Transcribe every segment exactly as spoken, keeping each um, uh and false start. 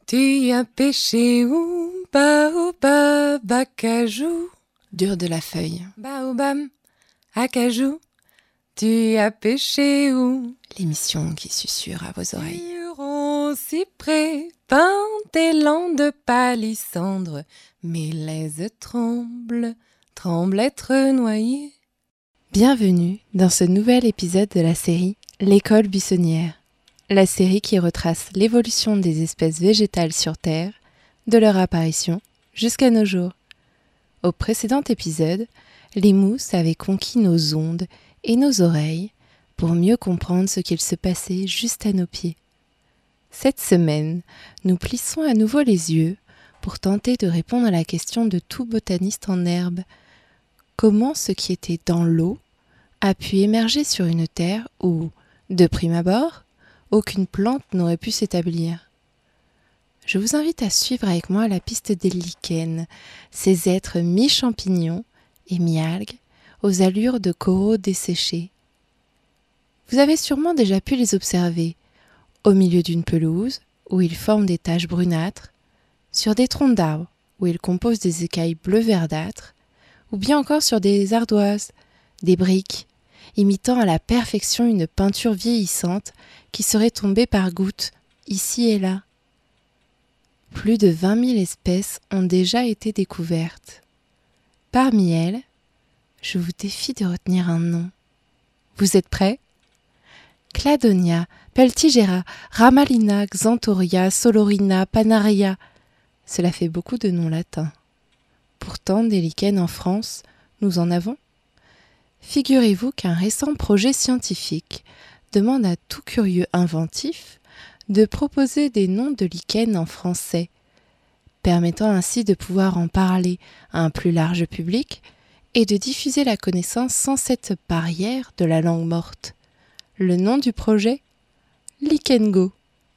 Tu as pêché où? Baobab, acajou. Dur de la feuille. Baobab, acajou. Tu as pêché où? L'émission qui susurre à vos oreilles. Huron, cyprès, pin, élan de palissandre. Mes laises tremblent, tremblent être noyées. Bienvenue dans ce nouvel épisode de la série L'école buissonnière. La série qui retrace l'évolution des espèces végétales sur Terre, de leur apparition jusqu'à nos jours. Au précédent épisode, les mousses avaient conquis nos ondes et nos oreilles pour mieux comprendre ce qu'il se passait juste à nos pieds. Cette semaine, nous plissons à nouveau les yeux pour tenter de répondre à la question de tout botaniste en herbe. Comment ce qui était dans l'eau a pu émerger sur une terre où, de prime abord, aucune plante n'aurait pu s'établir? Je vous invite à suivre avec moi la piste des lichens, ces êtres mi-champignons et mi-algues, aux allures de coraux desséchés. Vous avez sûrement déjà pu les observer, au milieu d'une pelouse, où ils forment des taches brunâtres, sur des troncs d'arbres, où ils composent des écailles bleu-verdâtres, ou bien encore sur des ardoises, des briques, imitant à la perfection une peinture vieillissante qui serait tombée par gouttes, ici et là. Plus de vingt mille espèces ont déjà été découvertes. Parmi elles, je vous défie de retenir un nom. Vous êtes prêts? Cladonia, Peltigera, Ramalina, Xanthoria, Solorina, Panaria. Cela fait beaucoup de noms latins. Pourtant, des lichens en France, nous en avons. Figurez-vous qu'un récent projet scientifique demande à tout curieux inventif de proposer des noms de lichens en français, permettant ainsi de pouvoir en parler à un plus large public et de diffuser la connaissance sans cette barrière de la langue morte. Le nom du projet? LichenGo.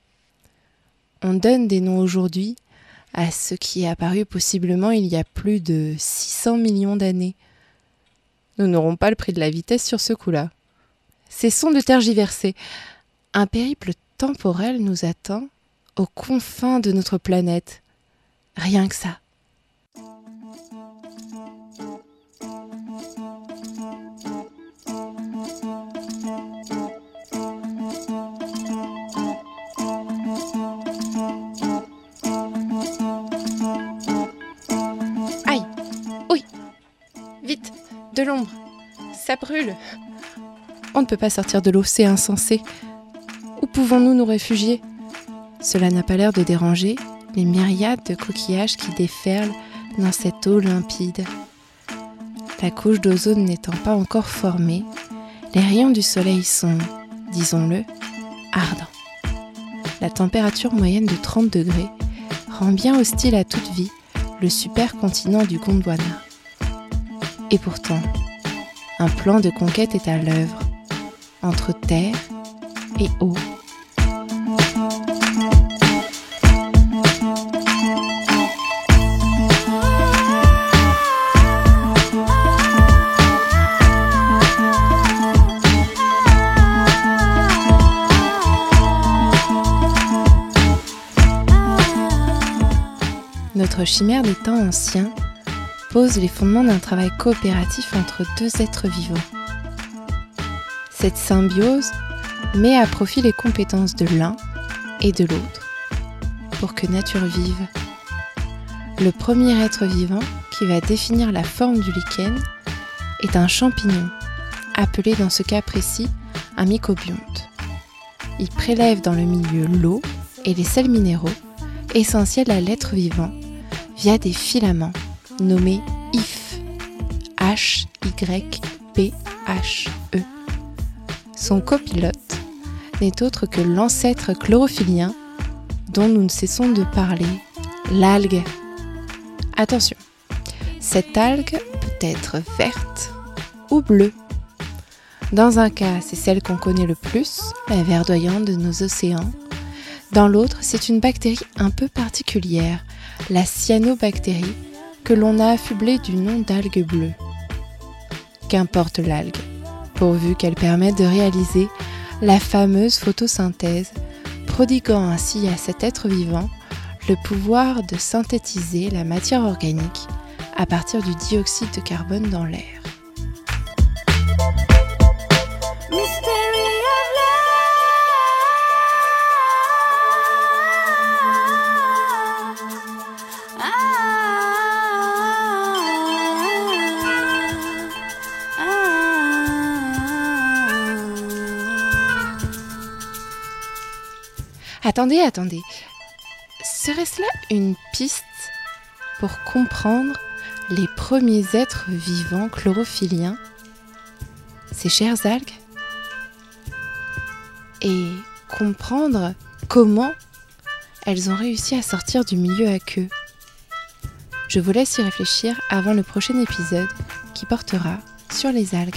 On donne des noms aujourd'hui à ce qui est apparu possiblement il y a plus de six cents millions d'années. Nous n'aurons pas le prix de la vitesse sur ce coup-là. Cessons de tergiverser. Un périple temporel nous attend aux confins de notre planète. Rien que ça. Aïe! Oui! Vite! De l'ombre! Ça brûle! On ne peut pas sortir de l'eau, c'est insensé. Où pouvons-nous nous réfugier? Cela n'a pas l'air de déranger les myriades de coquillages qui déferlent dans cette eau limpide. La couche d'ozone n'étant pas encore formée, les rayons du soleil sont, disons-le, ardents. La température moyenne de trente degrés rend bien hostile à toute vie le supercontinent du Gondwana. Et pourtant, un plan de conquête est à l'œuvre, entre terre et eau. Notre chimère des temps anciens pose les fondements d'un travail coopératif entre deux êtres vivants. Cette symbiose met à profit les compétences de l'un et de l'autre pour que nature vive. Le premier être vivant qui va définir la forme du lichen est un champignon, appelé dans ce cas précis un mycobionte. Il prélève dans le milieu l'eau et les sels minéraux essentiels à l'être vivant via des filaments nommés hyphes, H Y P H E. Son copilote n'est autre que l'ancêtre chlorophylien dont nous ne cessons de parler, l'algue. Attention, cette algue peut être verte ou bleue. Dans un cas, c'est celle qu'on connaît le plus, la verdoyante de nos océans. Dans l'autre, c'est une bactérie un peu particulière, la cyanobactérie, que l'on a affublée du nom d'algue bleue. Qu'importe l'algue, pourvu qu'elle permette de réaliser la fameuse photosynthèse, prodiguant ainsi à cet être vivant le pouvoir de synthétiser la matière organique à partir du dioxyde de carbone dans l'air. Attendez, attendez. Serait-ce là une piste pour comprendre les premiers êtres vivants chlorophylliens, ces chères algues, et comprendre comment elles ont réussi à sortir du milieu aqueux? Je vous laisse y réfléchir avant le prochain épisode qui portera sur les algues.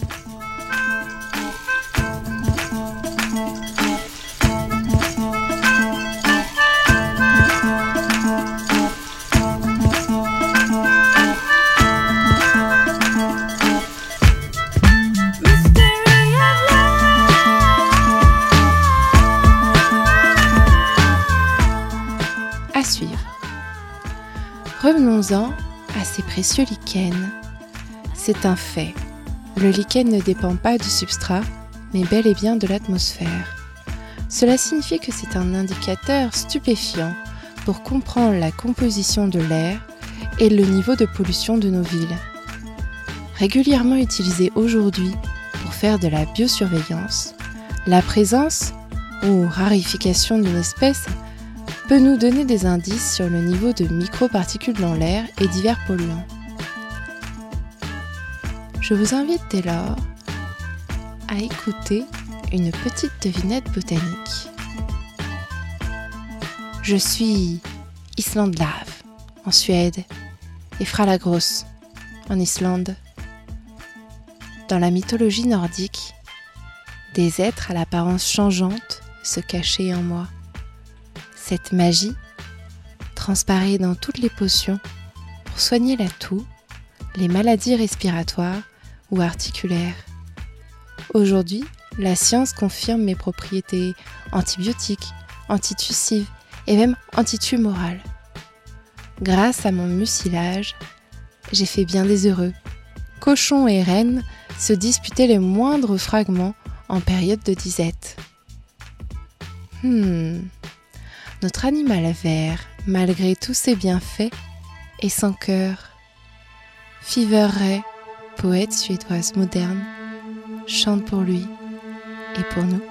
À suivre. Revenons-en à ces précieux lichens. C'est un fait. Le lichen ne dépend pas du substrat, mais bel et bien de l'atmosphère. Cela signifie que c'est un indicateur stupéfiant pour comprendre la composition de l'air et le niveau de pollution de nos villes. Régulièrement utilisé aujourd'hui pour faire de la biosurveillance, la présence ou rarification d'une espèce peut nous donner des indices sur le niveau de microparticules dans l'air et divers polluants. Je vous invite dès lors à écouter une petite devinette botanique. Je suis Islandlave en Suède et Fralagros en Islande. Dans la mythologie nordique, des êtres à l'apparence changeante se cachaient en moi. Cette magie transparaît dans toutes les potions pour soigner la toux, les maladies respiratoires ou articulaires. Aujourd'hui, la science confirme mes propriétés antibiotiques, antitussives et même antitumorales. Grâce à mon mucilage, j'ai fait bien des heureux. Cochons et rennes se disputaient les moindres fragments en période de disette. Hmm... Notre animal vert, malgré tous ses bienfaits, est sans cœur. Fiver Ray, poète suédoise moderne, chante pour lui et pour nous.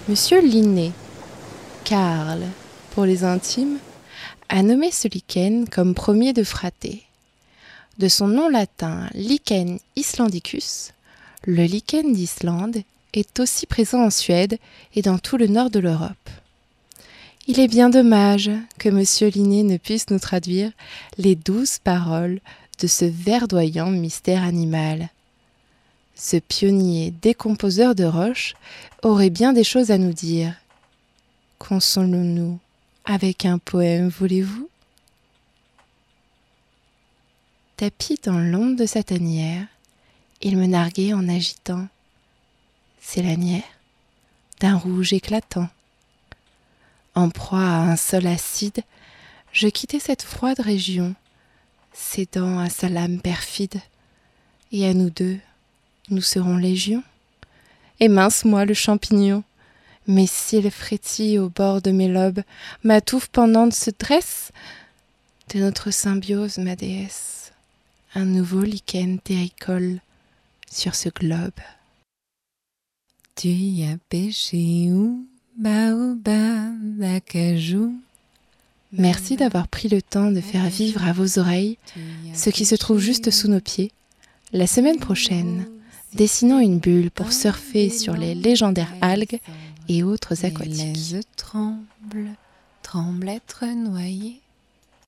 Monsieur Linné, Karl pour les intimes, a nommé ce lichen comme premier de fratée. De son nom latin Lichen islandicus, le lichen d'Islande est aussi présent en Suède et dans tout le nord de l'Europe. Il est bien dommage que Monsieur Linné ne puisse nous traduire les douze paroles de ce verdoyant mystère animal. Ce pionnier décomposeur de roches aurait bien des choses à nous dire. Consolons-nous avec un poème, voulez-vous ? Tapi dans l'ombre de sa tanière, il me narguait en agitant ses lanières d'un rouge éclatant. En proie à un sol acide, je quittais cette froide région, cédant à sa lame perfide, et à nous deux, nous serons légion. Et mince moi le champignon, mes cils frétillent au bord de mes lobes, ma touffe pendante se dresse. De notre symbiose, ma déesse, un nouveau lichen terricole sur ce globe. Tu y as pêché où, baobab, acajou? Merci d'avoir pris le temps de faire vivre à vos oreilles ce qui se trouve juste sous nos pieds. La semaine prochaine, dessinons une bulle pour surfer sur les légendaires algues et autres aquatiques. Les tremble, tremble être noyé.